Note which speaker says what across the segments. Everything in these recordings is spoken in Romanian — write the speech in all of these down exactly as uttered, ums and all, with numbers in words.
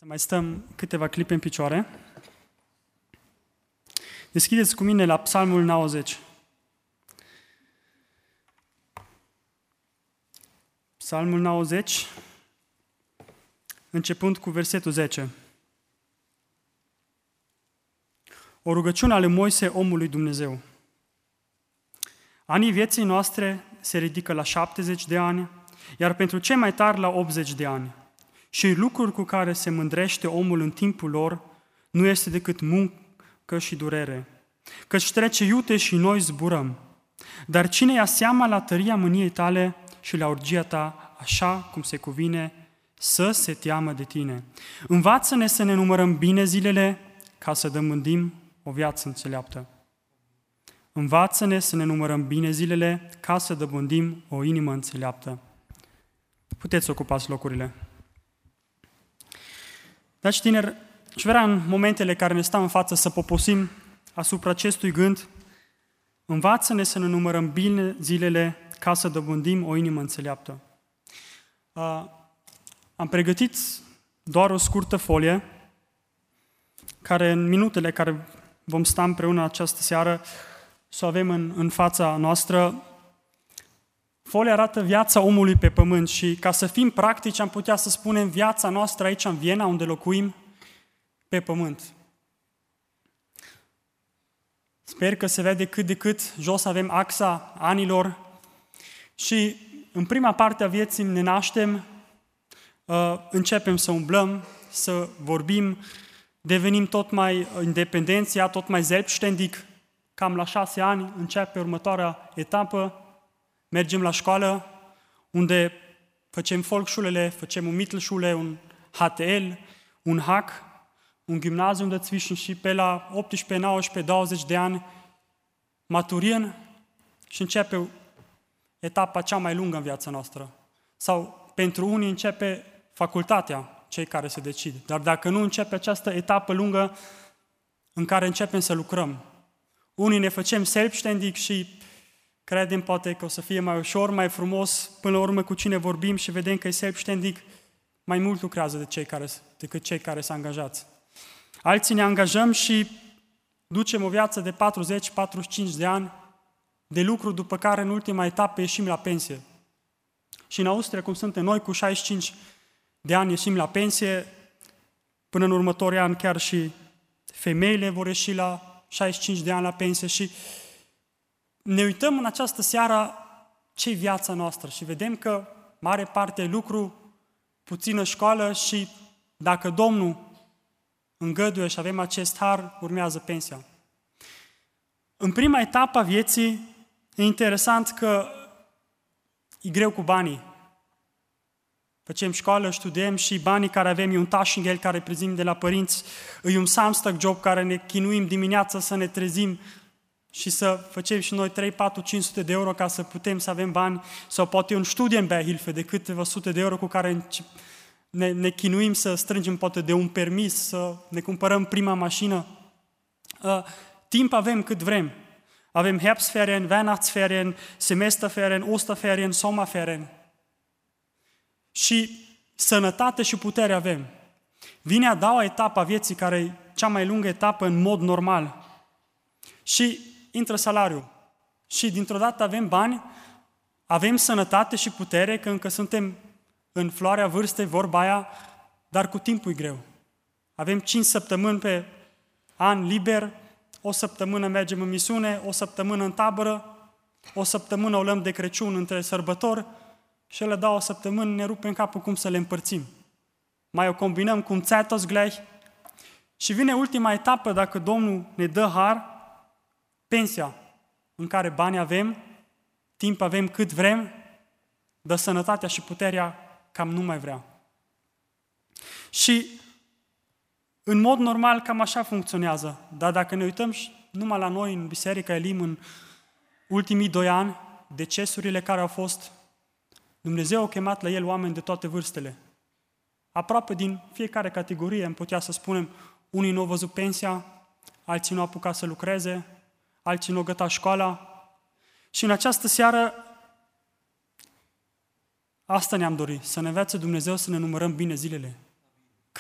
Speaker 1: Să mai stăm câteva clipe în picioare. Deschideți cu mine la Psalmul nouăzeci. Psalmul nouăzeci, începând cu versetul zece. O rugăciune a lui Moise, omul lui Dumnezeu. Anii vieții noastre se ridică la șaptezeci de ani, iar pentru cei mai tari la optzeci de ani. Și lucruri cu care se mândrește omul în timpul lor nu este decât muncă și durere. Căci trece iute și noi zburăm. Dar cine ia seama la tăria mâniei tale și la urgia ta, așa cum se cuvine, să se teamă de tine. Învață-ne să ne numărăm bine zilele, ca să dămândim o viață înțeleaptă. Învață-ne să ne numărăm bine zilele, ca să dăbândim o inimă înțeleaptă. Puteți să ocupați locurile. Dragi tineri, și vrea în momentele care ne stau în față să poposim asupra acestui gând, învață-ne să ne numărăm bine zilele, ca să dobândim o inimă înțeleaptă. Uh, am pregătit doar o scurtă folie, care în minutele care vom sta împreună această seară, să o avem în, în fața noastră. Folia arată viața omului pe pământ și ca să fim practici am putea să spunem viața noastră aici în Viena, unde locuim, pe pământ. Sper că se vede cât de cât, jos avem axa anilor și în prima parte a vieții ne naștem, începem să umblăm, să vorbim, devenim tot mai independenți, tot mai selbstständig, cam la șase ani începe următoarea etapă, mergem la școală, unde facem Volksschule, facem un Mittelschule, un H T L, un Hack, un gimnazium dazwischen și pe la optsprezece, nouăsprezece, douăzeci de ani maturian și începe etapa cea mai lungă în viața noastră. Sau pentru unii începe facultatea, cei care se decid. Dar dacă nu începe această etapă lungă în care începem să lucrăm. Unii ne facem selbstständig și credem poate că o să fie mai ușor, mai frumos, până la urmă cu cine vorbim și vedem că e selbstständig, mai mult lucrează de cei care, decât cei care s-au angajați. Alții ne angajăm și ducem o viață de patruzeci patruzeci și cinci de ani de lucru, după care în ultima etapă ieșim la pensie. Și în Austria, cum suntem noi, cu șaizeci și cinci de ani ieșim la pensie, până în următorii ani chiar și femeile vor ieși la șaizeci și cinci de ani la pensie și ne uităm în această seară ce-i viața noastră și vedem că mare parte e lucru, puțină școală și dacă Domnul îngăduie și avem acest har, urmează pensia. În prima etapă a vieții e interesant că e greu cu banii. Facem școală, studiem și banii care avem e un Taschengeld care prezim de la părinți, e un Samstag job care ne chinuim dimineața să ne trezim și să facem și noi trei, patru, cinci sute de euro ca să putem să avem bani, sau poate un Studienbeihilfe de câteva sute de euro cu care ne, ne chinuim să strângem poate de un permis, să ne cumpărăm prima mașină. Uh, timp avem cât vrem. Avem Herbstferien, Weihnachtsferien, Semesterferien, Osterferien, Sommerferien. Și sănătate și putere avem. Vine a doua etapă a vieții, care e cea mai lungă etapă în mod normal. Și intră salariul. Și dintr-o dată avem bani, avem sănătate și putere, că încă suntem în floarea vârstei, vorba aia, dar cu timpul e greu. Avem cinci săptămâni pe an liber, o săptămână mergem în misiune, o săptămână în tabără, o săptămână o luăm de Crăciun între sărbători și ele două săptămâni ne rupem capul cum să le împărțim. Mai o combinăm cu un Zeitungsgleich și vine ultima etapă, dacă Domnul ne dă har, pensia, în care bani avem, timp avem cât vrem, dar sănătatea și puterea cam nu mai vrea. Și în mod normal cam așa funcționează, dar dacă ne uităm numai la noi în Biserica Elim în ultimii doi ani, decesurile care au fost, Dumnezeu a chemat la el oameni de toate vârstele. Aproape din fiecare categorie, am putea să spunem, unii nu au văzut pensia, alții nu au apucat să lucreze, alții nu au gătat școala. Și în această seară, asta ne-am dorit, să ne învețe Dumnezeu să ne numărăm bine zilele.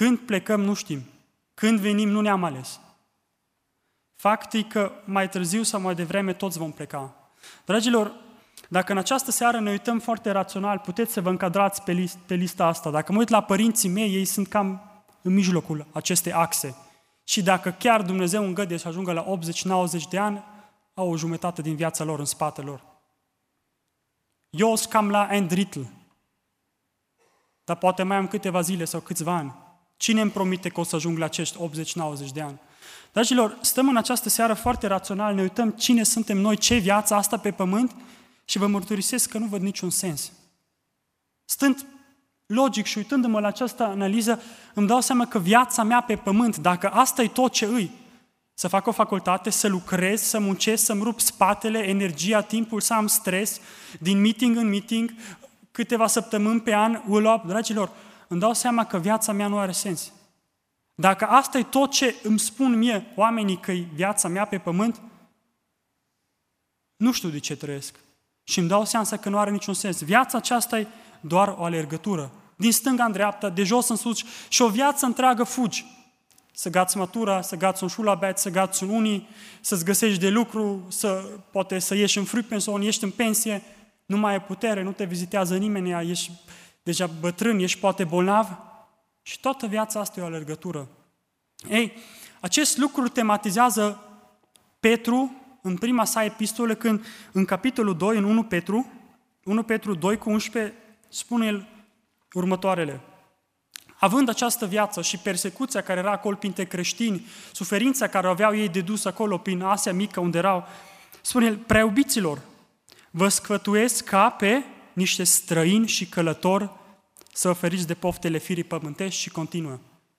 Speaker 1: Când plecăm, nu știm. Când venim, nu ne-am ales. Faptul e că mai târziu sau mai devreme toți vom pleca. Dragilor, dacă în această seară ne uităm foarte rațional, puteți să vă încadrați pe, list, pe lista asta. Dacă mă uit la părinții mei, ei sunt cam în mijlocul acestei axe. Și dacă chiar Dumnezeu îngăduie să ajungă la optzeci nouăzeci de ani, au o jumătate din viața lor în spatele lor. Eu sunt cam la end Ritl, dar poate mai am câteva zile sau câțiva ani. Cine îmi promite că o să ajung la acești optzeci nouăzeci de ani? Dragilor, stăm în această seară foarte rațional, ne uităm cine suntem noi, ce viața asta pe pământ și vă mărturisesc că nu văd niciun sens. Stând logic și uitându-mă la această analiză, îmi dau seama că viața mea pe pământ, dacă asta e tot ce îi, să fac o facultate, să lucrez, să muncesc, să-mi rup spatele, energia, timpul, să am stres, din meeting în meeting, câteva săptămâni pe an, ulop, dragilor, îmi dau seama că viața mea nu are sens. Dacă asta e tot ce îmi spun mie oamenii că e viața mea pe pământ, nu știu de ce trăiesc. Și îmi dau seama că nu are niciun sens. Viața aceasta e doar o alergătură. Din stânga în dreapta, de jos în sus și o viață întreagă fugi. Să gați matura, să gați un șulabet, să gați un unii, să-ți găsești de lucru, să, poate să ieși în free pension, ești în pensie, nu mai ai putere, nu te vizitează nimeni, ești deja bătrân, ești poate bolnav și toată viața asta e o alergătură. Ei, acest lucru tematizează Petru în prima sa epistolă, când în capitolul doi, în unu Petru, unu Petru doi cu unsprezece, spune el următoarele. Având această viață și persecuția care era acolo printre creștini, suferința care o aveau ei de dus acolo prin Asia Mică unde erau, spune el, preiubiților, vă sfătuiesc ca pe niște străini și călători să oferiți de poftele firii pământești și continuă.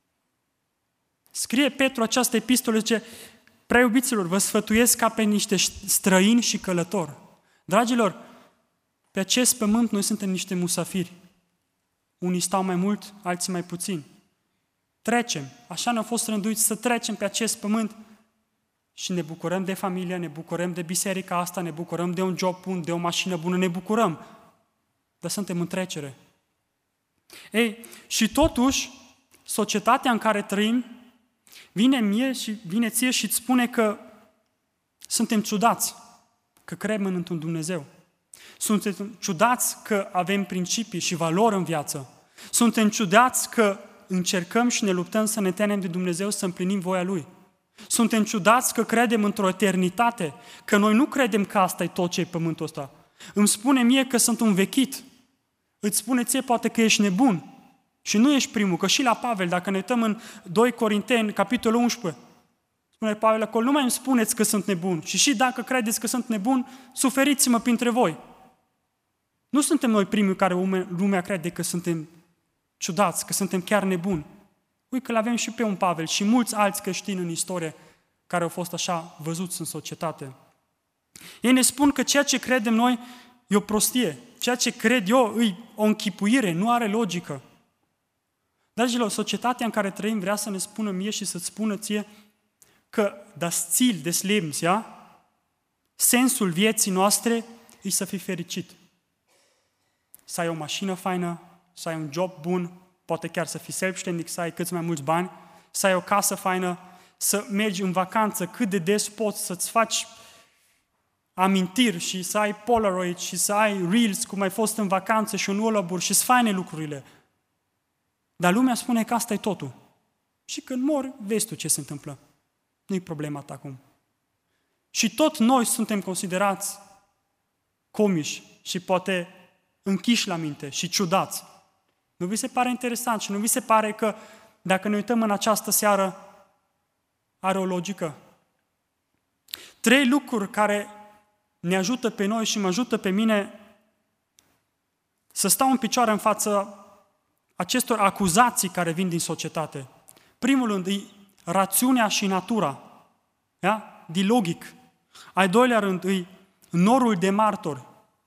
Speaker 1: Scrie Petru această epistolă, zice, preiubiților, vă sfătuiesc ca pe niște străini și călători. Dragilor, pe acest pământ noi suntem niște musafiri. Unii stau mai mult, alții mai puțin. Trecem, așa ne-au fost rânduiți să trecem pe acest pământ și ne bucurăm de familie, ne bucurăm de biserica asta, ne bucurăm de un job bun, de o mașină bună, ne bucurăm. Dar suntem în trecere. Ei, și totuși, societatea în care trăim vine mie și vine ție și îți spune că suntem ciudați, că credem într-un Dumnezeu. Suntem ciudați că avem principii și valori în viață. Suntem ciudați că încercăm și ne luptăm să ne temem de Dumnezeu, să împlinim voia Lui. Suntem ciudați că credem într-o eternitate, că noi nu credem că asta e tot ce e pământul ăsta. Îmi spune mie că sunt un vechit. Îți spune ție poate că ești nebun. Și nu ești primul, că și la Pavel, dacă ne uităm în doi Corinteni, capitolul unsprezece, spune Pavel acolo, nu mai îmi spuneți că sunt nebun. Și și dacă credeți că sunt nebun, suferiți-mă printre voi. Nu suntem noi primii care lumea crede că suntem ciudați, că suntem chiar nebuni. Uite că l-avem și pe un Pavel și mulți alți creștini în istorie care au fost așa văzuți în societate. Ei ne spun că ceea ce credem noi e o prostie. Ceea ce cred eu e o închipuire, nu are logică. Dragilor, societatea în care trăim vrea să ne spună mie și să-ți spună ție că das Ziel des Lebens, ja? Sensul vieții noastre e să fii fericit. Să ai o mașină faină, să ai un job bun, poate chiar să fii selbstständig, să ai câți mai mulți bani, să ai o casă faină, să mergi în vacanță cât de des poți, să-ți faci amintiri și să ai Polaroid și să ai Reels cum ai fost în vacanță și un ulăbur și să faine lucrurile. Dar lumea spune că asta e totul. Și când mori, vezi tu ce se întâmplă. Nu-i problema ta acum. Și tot noi suntem considerați comiși și poate închiși la minte și ciudați. Nu vi se pare interesant și nu vi se pare că dacă ne uităm în această seară are o logică? Trei lucruri care ne ajută pe noi și mă ajută pe mine să stau în picioare în fața acestor acuzații care vin din societate. Primul rând e rațiunea și natura. Da? De logic. Al doilea rând e norul de martori.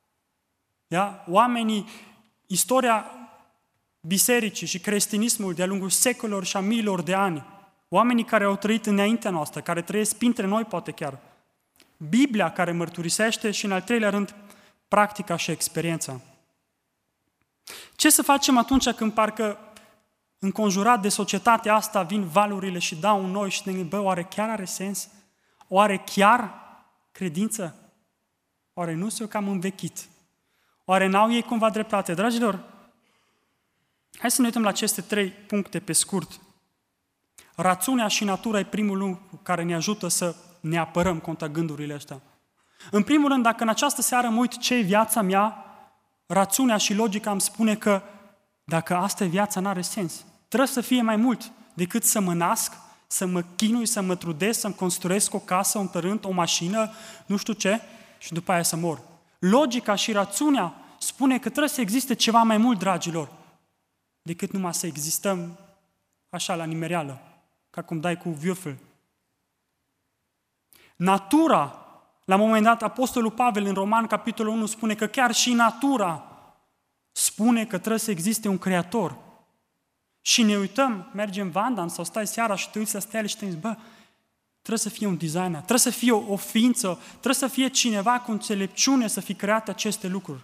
Speaker 1: Da? Oamenii, istoria bisericii și creștinismul de-a lungul secolelor și a miilor de ani, oamenii care au trăit înaintea noastră, care trăiesc printre noi poate chiar, Biblia care mărturisește și în al treilea rând practica și experiența. Ce să facem atunci când parcă înconjurat de societatea asta, vin valurile și dau în noi și ne gândim, bă, oare chiar are sens? Oare chiar credință? Oare nu s-o cam învechit? Oare n-au ei cumva dreptate? Dragilor, hai să ne uităm la aceste trei puncte pe scurt. Rațiunea și natura e primul lucru care ne ajută să ne apărăm contra gândurile astea. În primul rând, dacă în această seară mă uit ce e viața mea, rațiunea și logica îmi spune că dacă asta e viața, n-are sens. Trebuie să fie mai mult decât să mă nasc, să mă chinui, să mă trudesc, să-mi construiesc o casă, un tărânt, o mașină, nu știu ce, și după aia să mor. Logica și rațiunea spune că trebuie să existe ceva mai mult, dragilor, decât numai să existăm așa la nimereală, ca cum dai cu viofel. Natura, la un moment dat, Apostolul Pavel în Roman, capitolul unu, spune că chiar și natura spune că trebuie să existe un creator. Și ne uităm, mergem Vandam sau stai seara și te uiți la stele și te zici, bă, trebuie să fie un designer, trebuie să fie o, o ființă, trebuie să fie cineva cu înțelepciune să fi creat aceste lucruri.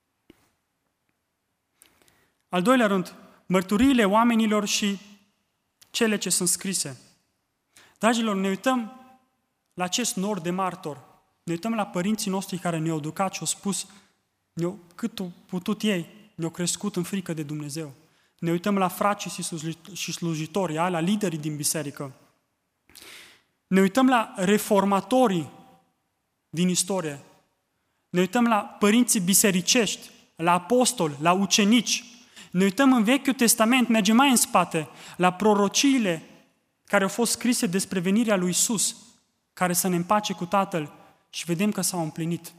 Speaker 1: Al doilea rând, mărturiile oamenilor și cele ce sunt scrise. Dragilor, ne uităm la acest nor de martor. Ne uităm la părinții noștri care ne-au educat și au spus ne-au, cât au putut ei, ne-au crescut în frică de Dumnezeu. Ne uităm la fracii și slujitorii, la liderii din biserică. Ne uităm la reformatorii din istorie. Ne uităm la părinții bisericești, la apostoli, la ucenici. Ne uităm în Vechiul Testament, mergem mai în spate, la prorociile care au fost scrise despre venirea lui Iisus, care să ne împace cu Tatăl, și vedem că s-au împlinit.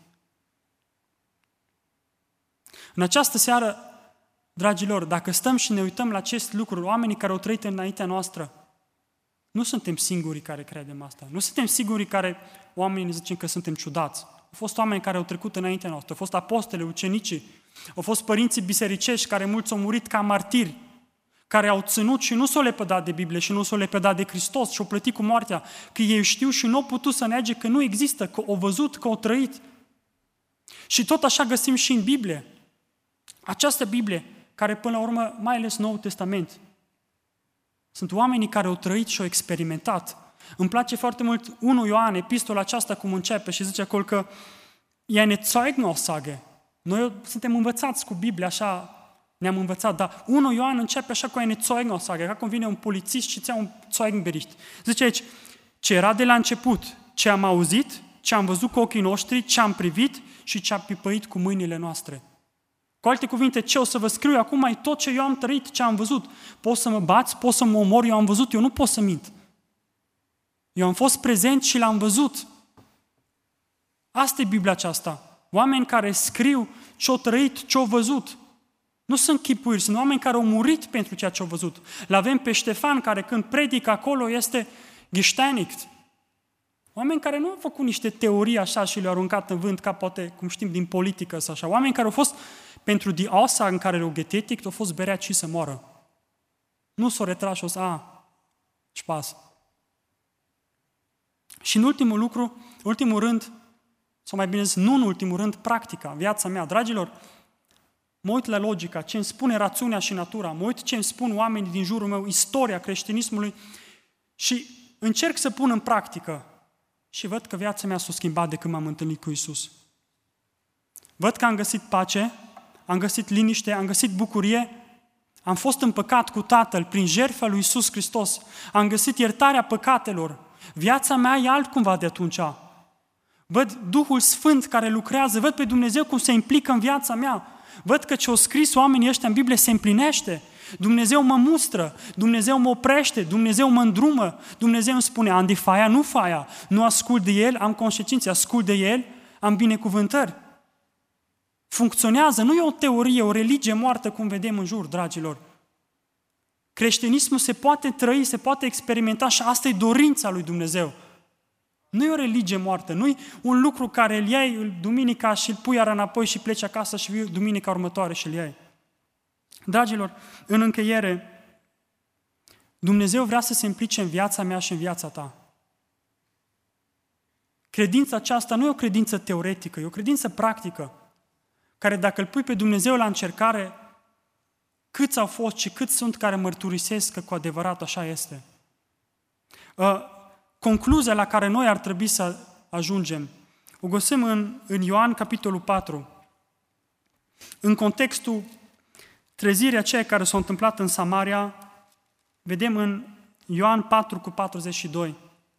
Speaker 1: În această seară, dragilor, dacă stăm și ne uităm la acest lucru, oamenii care au trăit înaintea noastră, nu suntem singurii care credem asta. Nu suntem singurii care oamenii ne zicem că suntem ciudați. Au fost oameni care au trecut înaintea noastră, au fost apostole, ucenicii, au fost părinții bisericești care mulți au murit ca martiri, care au ținut și nu s-au lepădat de Biblie și nu s-au lepădat de Hristos și au plătit cu moartea, că ei știu și nu au putut să nege că nu există, că au văzut, că au trăit. Și tot așa găsim și în Biblie. Această Biblie, care până la urmă, mai ales Noul Testament, sunt oamenii care au trăit și au experimentat. Îmi place foarte mult unu Ioan, epistola aceasta cum începe și zice acolo că e eine Zeugenaussage. Noi suntem învățați cu Biblia, așa ne-am învățat, dar unu Ioan începe așa cu eine Zeugenaussage, ca cum vine un polițist și ți-a un Zeugenbericht. Zice aici, ce era de la început, ce am auzit, ce am văzut cu ochii noștri, ce am privit și ce am pipăit cu mâinile noastre. Cu alte cuvinte, ce o să vă scriu acum e tot ce eu am trăit, ce am văzut. Poți să mă bați, poți să mă omori, eu am văzut, eu nu pot să mint. Eu am fost prezent și l-am văzut. Asta e Biblia aceasta. Oameni care scriu ce-au trăit, ce-au văzut. Nu sunt chipuiri, sunt oameni care au murit pentru ceea ce au văzut. L-avem pe Ștefan, care când predică acolo este gesteinigt. Oameni care nu au făcut niște teorii așa și le-au aruncat în vânt, ca poate, cum știm, din politică sau așa. Oameni care au fost, pentru die Aussagen care le-au getätigt, au fost berea și să moară. Nu s-au retras și o să, a, Spaß. Și în ultimul lucru, ultimul rând, sau mai bine zis, nu în ultimul rând, practica, viața mea. Dragilor, mă uit la logica, ce îmi spune rațiunea și natura, mă uit ce îmi spun oamenii din jurul meu, istoria creștinismului și încerc să pun în practică și văd că viața mea s-a schimbat de când m-am întâlnit cu Iisus. Văd că am găsit pace, am găsit liniște, am găsit bucurie, am fost împăcat cu Tatăl prin jertfa lui Iisus Hristos, am găsit iertarea păcatelor. Viața mea e altcumva de atunci. Văd Duhul Sfânt care lucrează, văd pe Dumnezeu cum se implică în viața mea. Văd că ce au scris oamenii ăștia în Biblie se împlinește. Dumnezeu mă mustră, Dumnezeu mă oprește, Dumnezeu mă îndrumă, Dumnezeu îmi spune, am de faia, nu faia, nu ascult de El, am consecințe, ascult de El, am binecuvântări. Funcționează, nu e o teorie, o religie moartă cum vedem în jur, dragilor. Creștinismul se poate trăi, se poate experimenta și asta e dorința lui Dumnezeu. Nu e o religie moartă, nu e un lucru care îl iei duminica și îl pui iar înapoi și pleci acasă și vii duminica următoare și îl iei. Dragilor, în încheiere, Dumnezeu vrea să se implice în viața mea și în viața ta. Credința aceasta nu e o credință teoretică, e o credință practică, care dacă îl pui pe Dumnezeu la încercare, Câți au fost și câți sunt care mărturisesc că cu adevărat așa este? Uh, concluzia la care noi ar trebui să ajungem o găsim în, în Ioan, capitolul patru. În contextul trezirii aceea care s-a întâmplat în Samaria, vedem în Ioan patru cu patruzeci și doi.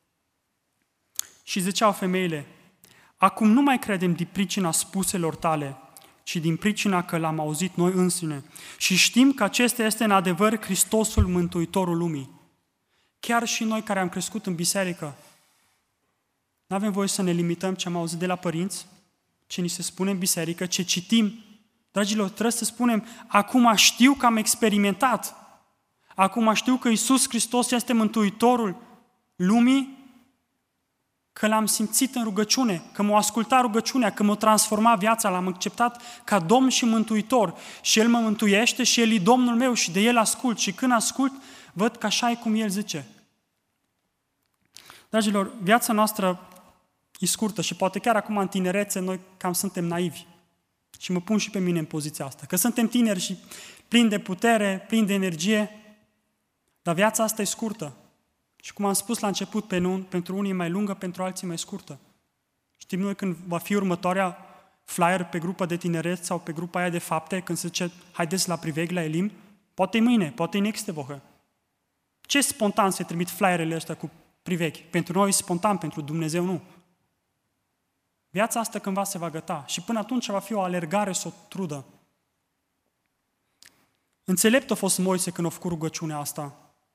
Speaker 1: Și ziceau femeile, acum nu mai credem din pricina spuselor tale, ci din pricina că l-am auzit noi însine. Și știm că acesta este în adevăr Hristosul, Mântuitorul lumii. Chiar și noi care am crescut în biserică, nu avem voie să ne limităm ce am auzit de la părinți, ce ni se spune în biserică, ce citim. Dragilor, trebuie să spunem, acum știu că am experimentat, acum știu că Iisus Hristos este Mântuitorul lumii, că l-am simțit în rugăciune, că m-a ascultat rugăciunea, că m-a transformat viața, l-am acceptat ca Domn și Mântuitor și El mă mântuiește și El e Domnul meu și de El ascult și când ascult, văd că așa e cum El zice. Dragilor, viața noastră e scurtă și poate chiar acum în tinerețe noi cam suntem naivi și mă pun și pe mine în poziția asta, că suntem tineri și plini de putere, plini de energie, dar viața asta e scurtă. Și cum am spus la început, pentru unii mai lungă, pentru alții mai scurtă. Știm noi când va fi următoarea flyer pe grupa de tineret sau pe grupa aia de fapte, când se zice, haideți la priveghi, la Elim, poate mâine, poate next Woche. Ce spontan se trimit flyerele astea cu priveghi? Pentru noi e spontan, pentru Dumnezeu nu. Viața asta cândva se va găta și până atunci va fi o alergare să o trudă. Înțelept a fost Moise când a făcut rugăciunea asta.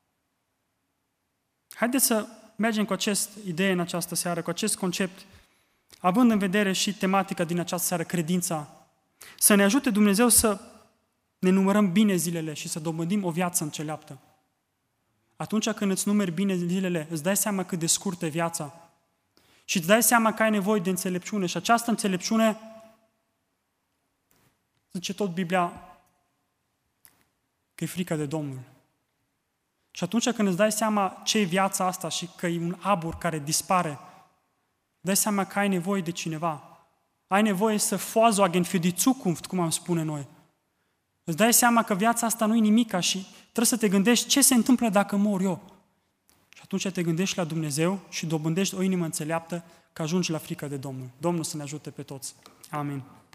Speaker 1: Haideți să mergem cu acest idee în această seară, cu acest concept, având în vedere și tematica din această seară, credința. Să ne ajute Dumnezeu să ne numărăm bine zilele și să dobândim o viață înțeleaptă. Atunci când îți numeri bine zilele, îți dai seama cât de scurtă e viața și îți dai seama că ai nevoie de înțelepciune și această înțelepciune, zice tot Biblia, că e frica de Domnul. Și atunci când îți dai seama ce e viața asta și că e un abur care dispare, dai seama că ai nevoie de cineva. Ai nevoie să Vorsorgen für die Zukunft, cum am spune noi. Îți dai seama că viața asta nu e nimica și trebuie să te gândești ce se întâmplă dacă mor eu. Și atunci te gândești la Dumnezeu și dobândești o inimă înțeleaptă că ajungi la frica de Domnul. Domnul să ne ajute pe toți. Amin.